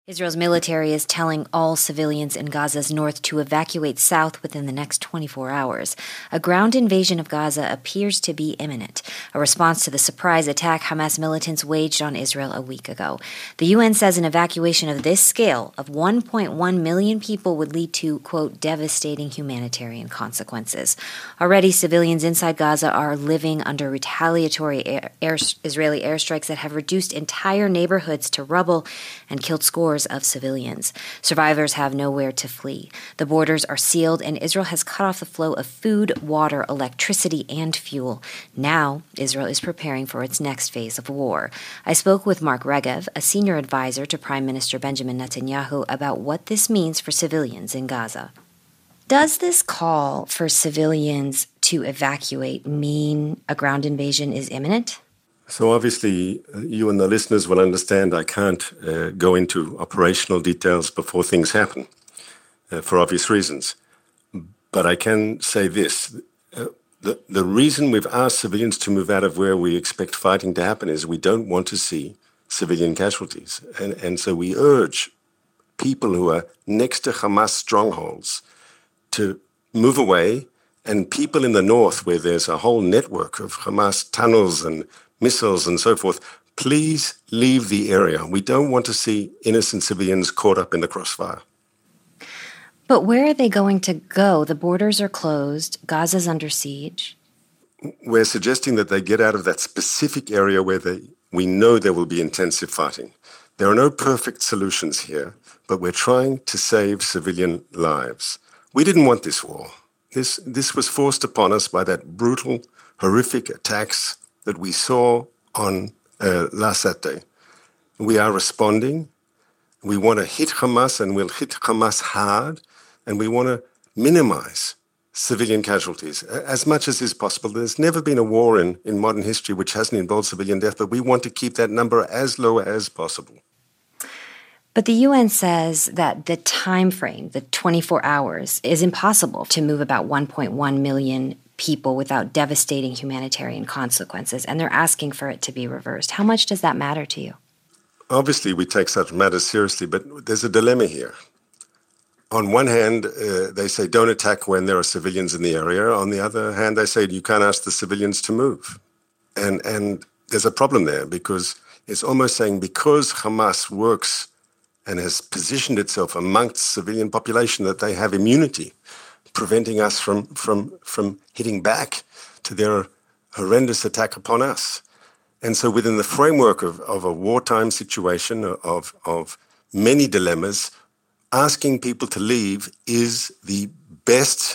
Israel's military is telling all civilians in Gaza's north to evacuate south within the next 24 hours. A ground invasion of Gaza appears to be imminent, a response to the surprise attack Hamas militants waged on Israel a week ago. The UN says an evacuation of this scale of 1.1 million people would lead to, quote, devastating humanitarian consequences. Already, civilians inside Gaza are living under retaliatory Israeli airstrikes that have reduced entire neighborhoods to rubble and killed scores of civilians. Survivors have nowhere to flee. The borders are sealed, and Israel has cut off the flow of food, water, electricity, and fuel. Now, Israel is preparing for its next phase of war. I spoke with Mark Regev, a senior advisor to Prime Minister Benjamin Netanyahu, about what this means for civilians in Gaza. Does this call for civilians to evacuate mean a ground invasion is imminent? So obviously, you and the listeners will understand I can't go into operational details before things happen, for obvious reasons. But I can say this. The reason we've asked civilians to move out of where we expect fighting to happen is we don't want to see civilian casualties. And so we urge people who are next to Hamas strongholds to move away, and people in the north where there's a whole network of Hamas tunnels and missiles and so forth, please leave the area. We don't want to see innocent civilians caught up in the crossfire. But where are they going to go? The borders are closed. Gaza's under siege. We're suggesting that they get out of that specific area where we know there will be intensive fighting. There are no perfect solutions here, but we're trying to save civilian lives. We didn't want this war. This was forced upon us by that brutal, horrific attacks that we saw on last Saturday. We are responding. We want to hit Hamas, and we'll hit Hamas hard, and we want to minimize civilian casualties as much as is possible. There's never been a war in modern history which hasn't involved civilian death, but we want to keep that number as low as possible. But the UN says that the time frame, the 24 hours, is impossible to move about 1.1 million people without devastating humanitarian consequences, and they're asking for it to be reversed. How much does that matter to you? Obviously, we take such matters seriously, but there's a dilemma here. On one hand, they say don't attack when there are civilians in the area. On the other hand, they say you can't ask the civilians to move. And there's a problem there because it's almost saying because Hamas works and has positioned itself amongst civilian population that they have immunity, preventing us from hitting back to their horrendous attack upon us. And so within the framework of a wartime situation, of many dilemmas, asking people to leave is the best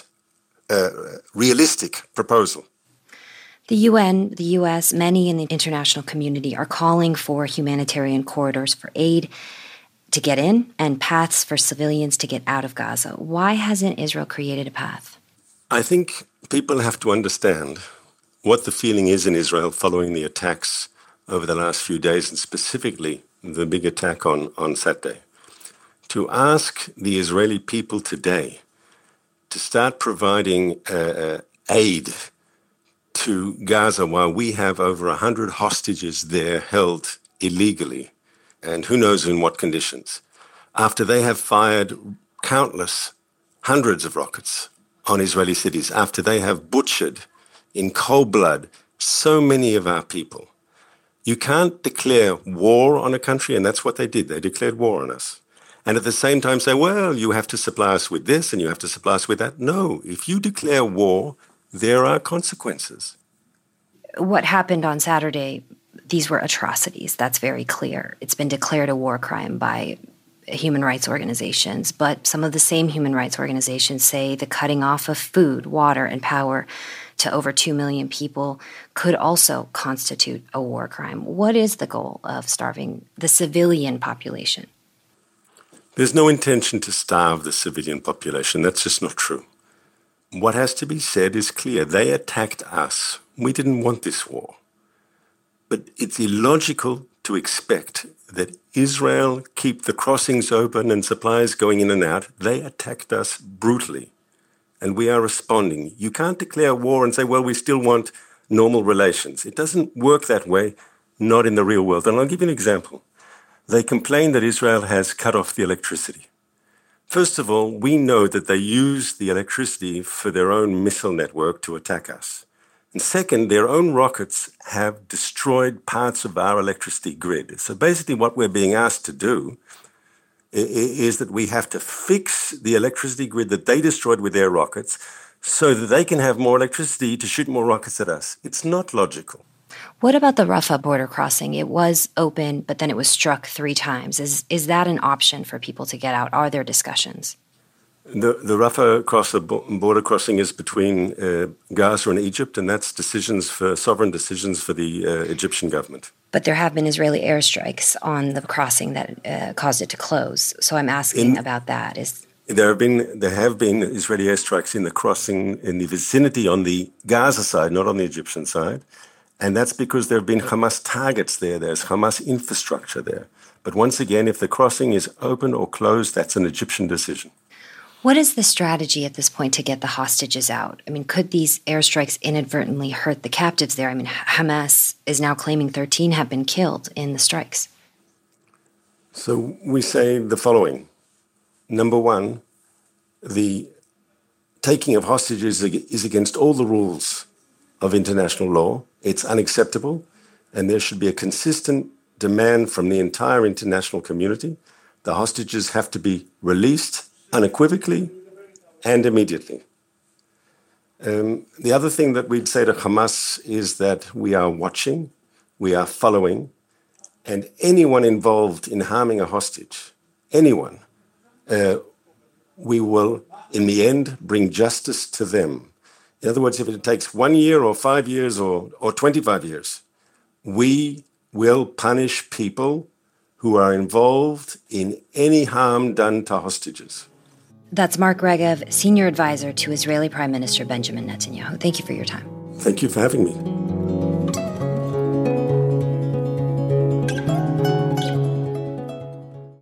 realistic proposal. The UN, the US, many in the international community are calling for humanitarian corridors for aid to get in and paths for civilians to get out of Gaza. Why hasn't Israel created a path? I think people have to understand what the feeling is in Israel following the attacks over the last few days, and specifically the big attack on Saturday. To ask the Israeli people today to start providing aid to Gaza while we have over 100 hostages there held illegally, and who knows in what conditions, after they have fired countless hundreds of rockets on Israeli cities, after they have butchered in cold blood so many of our people. You can't declare war on a country, and that's what they did. They declared war on us. And at the same time say, well, you have to supply us with this and you have to supply us with that. No, if you declare war, there are consequences. What happened on Saturday, these were atrocities. That's very clear. It's been declared a war crime by human rights organizations, but some of the same human rights organizations say the cutting off of food, water, and power to over 2 million people could also constitute a war crime. What is the goal of starving the civilian population? There's no intention to starve the civilian population. That's just not true. What has to be said is clear. They attacked us. We didn't want this war. But it's illogical to expect that Israel keep the crossings open and supplies going in and out. They attacked us brutally, and we are responding. You can't declare war and say, well, we still want normal relations. It doesn't work that way, not in the real world. And I'll give you an example. They complain that Israel has cut off the electricity. First of all, we know that they use the electricity for their own missile network to attack us. And second, their own rockets have destroyed parts of our electricity grid. So basically what we're being asked to do is that we have to fix the electricity grid that they destroyed with their rockets so that they can have more electricity to shoot more rockets at us. It's not logical. What about the Rafah border crossing? It was open, but then it was struck 3 times. Is that an option for people to get out? Are there discussions? The Rafah border crossing is between Gaza and Egypt, and that's sovereign decisions for the Egyptian government. But there have been Israeli airstrikes on the crossing that caused it to close. So I'm asking about that. There have been Israeli airstrikes in the crossing in the vicinity on the Gaza side, not on the Egyptian side. And that's because there have been Hamas targets there. There's Hamas infrastructure there. But once again, if the crossing is open or closed, that's an Egyptian decision. What is the strategy at this point to get the hostages out? I mean, could these airstrikes inadvertently hurt the captives there? I mean, Hamas is now claiming 13 have been killed in the strikes. So we say the following. Number one, the taking of hostages is against all the rules of international law. It's unacceptable, and there should be a consistent demand from the entire international community. The hostages have to be released unequivocally and immediately. The other thing that we'd say to Hamas is that we are watching, we are following, and anyone involved in harming a hostage, anyone, we will, in the end, bring justice to them. In other words, if it takes 1 year or 5 years or 25 years, we will punish people who are involved in any harm done to hostages. That's Mark Regev, Senior Advisor to Israeli Prime Minister Benjamin Netanyahu. Thank you for your time. Thank you for having me.